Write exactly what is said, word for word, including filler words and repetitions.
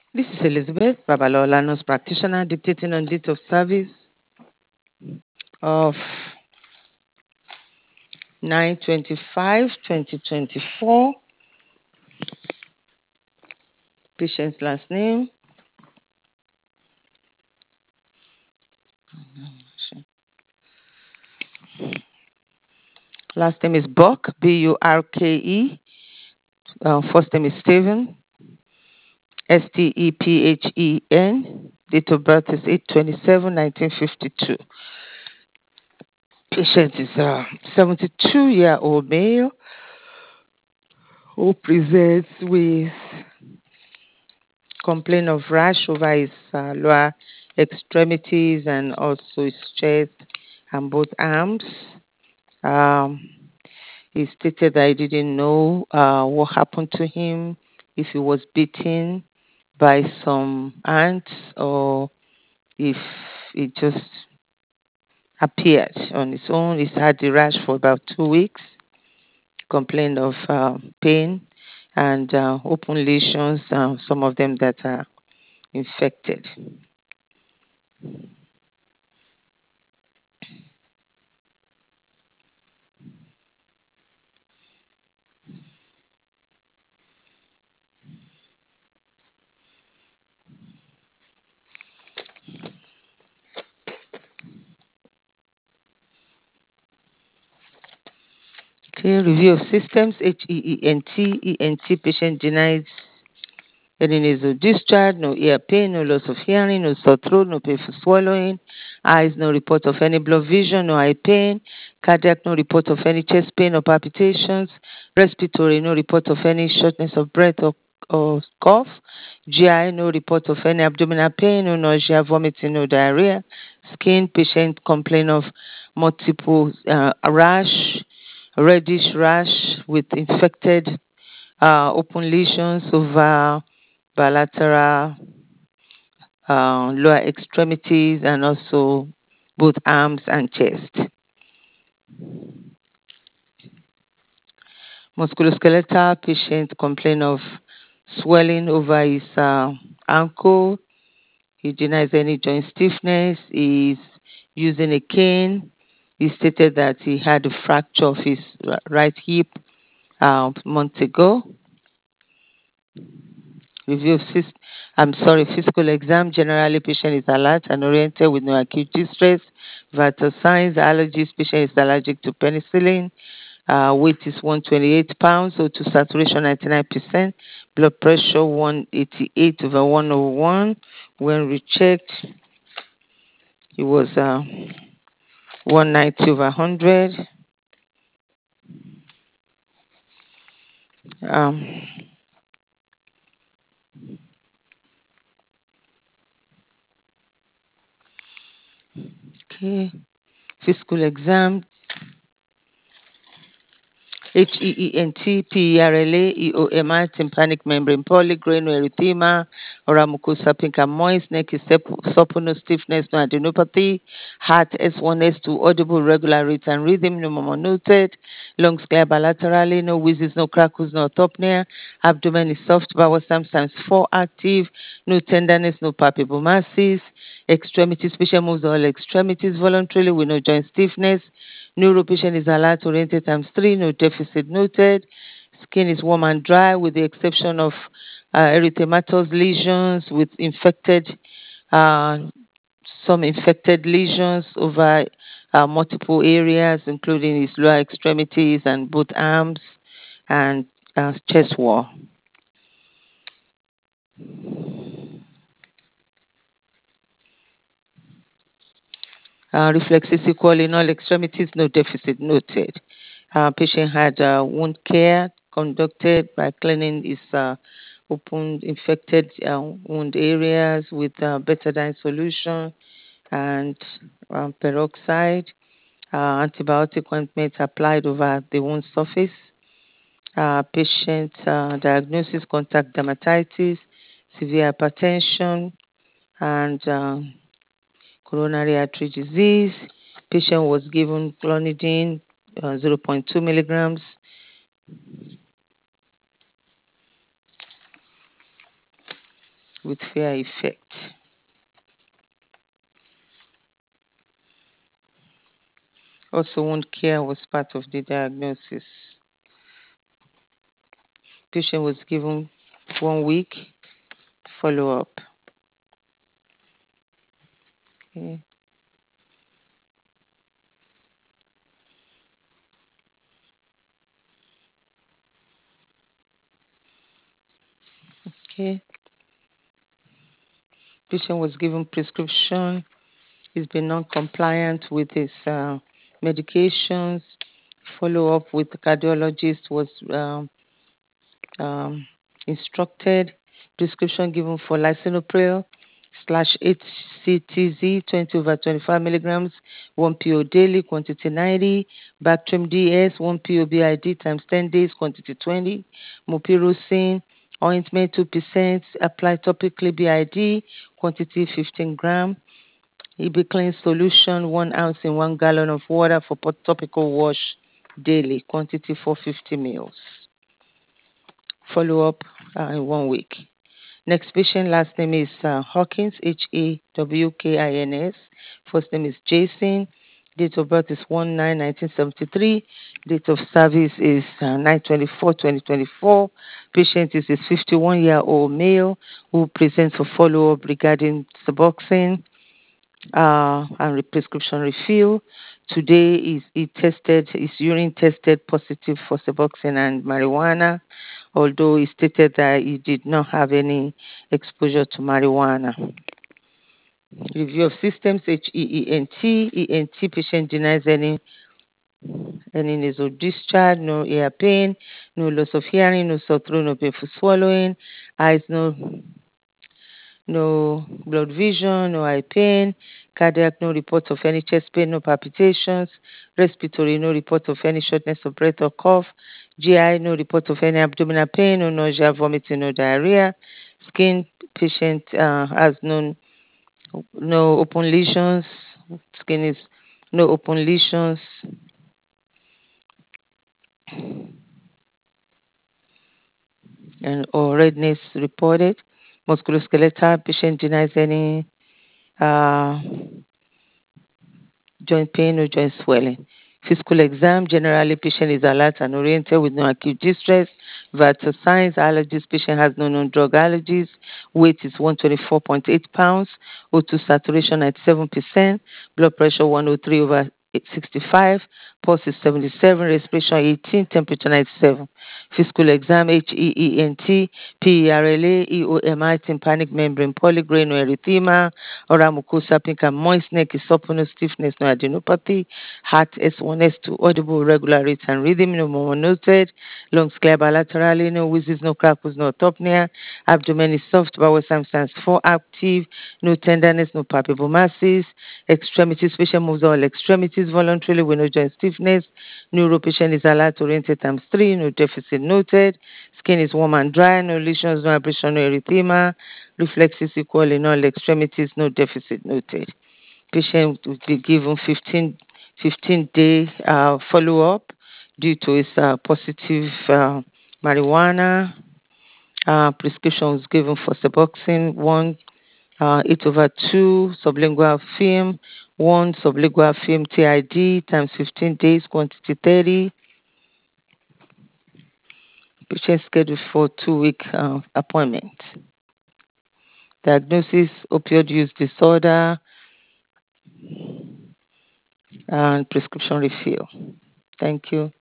This is Elizabeth Babalola, nurse practitioner, dictating on date of service of nine twenty-five twenty twenty-four. Patient's last name. Last name is Buck, B U R K E. Uh, first name is Stephen, S T E P H E N. Date of birth is eight twenty-seven nineteen fifty-two. Patient is a seventy-two-year-old male who presents with complaint of rash over his uh, lower extremities and also his chest and both arms. Um, he stated that he didn't know uh, what happened to him, if he was beaten by some ants or if it just appeared on its own. He's had the rash for about two weeks, complained of uh, pain and uh, open lesions, uh, some of them that are infected. Okay, review of systems, H E E N T, E N T patient denies any nasal discharge, no ear pain, no loss of hearing, no sore throat, no pain for swallowing, eyes, no report of any blood vision, no eye pain, cardiac, no report of any chest pain or palpitations, respiratory, no report of any shortness of breath or, or cough, G I, no report of any abdominal pain, no nausea, vomiting, no diarrhea, skin, patient complain of multiple uh, rash, reddish rash with infected uh, open lesions over bilateral uh, lower extremities and also both arms and chest. Musculoskeletal patient complain of swelling over his uh, ankle. He denies any joint stiffness. He's using a cane. He stated that he had a fracture of his right hip uh, months ago. Review of cyst, I'm sorry, physical exam. Generally, patient is alert and oriented with no acute distress. Vital signs, allergies, patient is allergic to penicillin. Uh, weight is one hundred twenty-eight pounds, so to saturation ninety-nine percent. Blood pressure one hundred eighty-eight over one oh one. When rechecked, it was uh, one hundred ninety over one hundred. Um, okay, physical exam. H E E N T, P E R L A, E O M I, tympanic membrane polygrain, erythema, oral mucosa pink and moist, neck is supple, no stiffness, no adenopathy, heart S one, S two, audible, regular rate and rhythm, no more noted, lungs clear bilaterally, no wheezes, no crackles, no orthopnea, abdomen is soft, bowel times four active, no tenderness, no palpable masses, extremities, patient moves all extremities voluntarily with no joint stiffness, neuro patient is alert oriented times three, no deficit noted, skin is warm and dry with the exception of uh, erythematous lesions with infected uh, some infected lesions over uh, multiple areas, including his lower extremities and both arms and uh, chest wall. Uh, reflexes equal in all extremities, no deficit noted. Uh, patient had uh, wound care conducted by cleaning his uh, open infected uh, wound areas with uh, betadine solution and um, peroxide. Uh, antibiotic ointment applied over the wound surface. Uh, patient uh, diagnosis, contact dermatitis, severe hypertension, and uh, coronary artery disease. Patient was given clonidine, uh, zero point two milligrams. with fair effect. Also, wound care was part of the diagnosis. Patient was given one week follow-up. Okay. Okay. Patient was given prescription. He's been non-compliant with his uh, medications. Follow-up with the cardiologist was um, um, instructed. Prescription given for lisinopril slash eight C T Z twenty over twenty-five milligrams, one P O daily, quantity ninety. Bactrim D S, one P O B I D times ten days, quantity twenty. Mupirocin ointment two percent, apply topically B I D, quantity fifteen gram. Ibiclean solution, one ounce in one gallon of water for topical wash daily, quantity four hundred fifty mils. Follow up uh, in one week. Next patient, last name is uh, Hawkins, H A W K I N S. First name is Jason. Date of birth is one nine nineteen seventy-three. Date of service is uh, nine twenty-four twenty twenty-four. Patient is a fifty-one year old male who presents for follow up regarding Suboxone uh, and prescription refill. Today is he tested, his urine tested positive for Suboxone and marijuana, although he stated that he did not have any exposure to marijuana. Review of systems, H E E N T. E N T patient denies any any nasal discharge, no ear pain, no loss of hearing, no sore throat, no painful swallowing, eyes no no blood vision, no eye pain, cardiac, no report of any chest pain, no palpitations, respiratory, no report of any shortness of breath or cough, G I, no report of any abdominal pain, no nausea, vomiting, no diarrhea, skin, patient uh, has no, no open lesions, skin is no open lesions, and or redness reported. Musculoskeletal, patient denies any uh, joint pain or joint swelling. Physical exam, generally patient is alert and oriented with no acute distress. Vital signs, allergies, patient has no known drug allergies. Weight is one hundred twenty-four point eight pounds. O two saturation ninety-seven percent. Blood pressure one hundred three over sixty-five. Pulse is seventy-seven. Respiration eighteen. Temperature ninety-seven. Physical exam, H E E N T, P E R L A, E O M I, tympanic membrane polygranuloerythema, oral mucosa pink and moist neck, esophagus stiffness, no adenopathy, heart S one, S two, audible regular rate and rhythm, no more noted, lungs clear bilaterally, no wheezes, no crackles, no autopnea, abdomen is soft, bowel signs four active, no tenderness, no palpable masses, extremities, patient moves all extremities voluntarily with no joint stiffness, neuro patient is alert oriented times three, no deficit noted, skin is warm and dry, no lesions, no abrasion, no erythema, reflexes equal in all extremities, no deficit noted. Patient will be given fifteen, fifteen day uh, follow up due to his uh, positive uh, marijuana. Uh, prescription was given for Suboxone, one uh, eight over two sublingual film, one sublingual film T I D times fifteen days, quantity thirty. Patient scheduled for two-week uh, appointment. Diagnosis, opioid use disorder, and prescription refill. Thank you.